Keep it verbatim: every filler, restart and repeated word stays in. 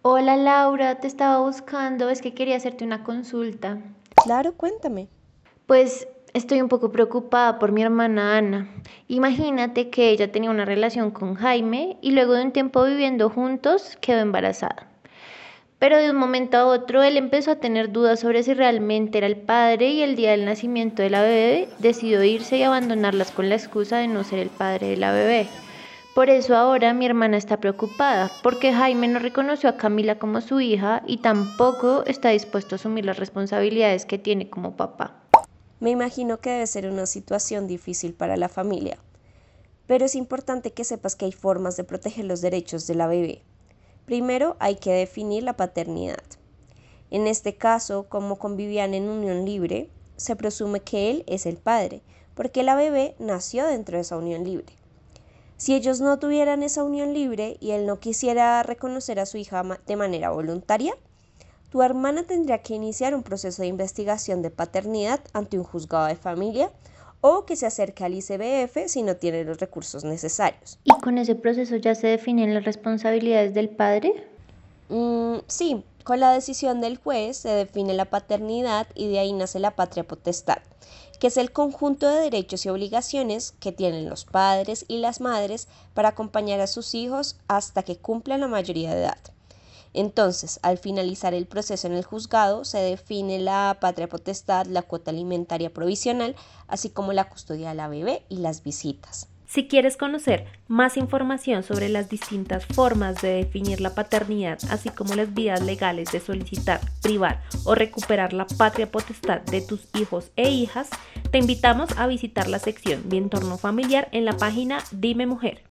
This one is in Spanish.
Hola Laura, te estaba buscando, es que quería hacerte una consulta. Claro, cuéntame. Pues estoy un poco preocupada por mi hermana Ana. Imagínate que ella tenía una relación con Jaime y luego de un tiempo viviendo juntos quedó embarazada. Pero de un momento a otro él empezó a tener dudas sobre si realmente era el padre y el día del nacimiento de la bebé decidió irse y abandonarlas con la excusa de no ser el padre de la bebé. Por eso ahora mi hermana está preocupada, porque Jaime no reconoció a Camila como su hija y tampoco está dispuesto a asumir las responsabilidades que tiene como papá. Me imagino que debe ser una situación difícil para la familia, pero es importante que sepas que hay formas de proteger los derechos de la bebé. Primero hay que definir la paternidad. En este caso, como convivían en unión libre, se presume que él es el padre, porque la bebé nació dentro de esa unión libre. Si ellos no tuvieran esa unión libre y él no quisiera reconocer a su hija de manera voluntaria, tu hermana tendría que iniciar un proceso de investigación de paternidad ante un juzgado de familia o que se acerque al I C B F si no tiene los recursos necesarios. ¿Y con ese proceso ya se definen las responsabilidades del padre? Mm, sí, con la decisión del juez se define la paternidad y de ahí nace la patria potestad, que es el conjunto de derechos y obligaciones que tienen los padres y las madres para acompañar a sus hijos hasta que cumplan la mayoría de edad. Entonces, al finalizar el proceso en el juzgado, se define la patria potestad, la cuota alimentaria provisional, así como la custodia de la bebé y las visitas. Si quieres conocer más información sobre las distintas formas de definir la paternidad, así como las vías legales de solicitar, privar o recuperar la patria potestad de tus hijos e hijas, te invitamos a visitar la sección de entorno familiar en la página Dime Mujer.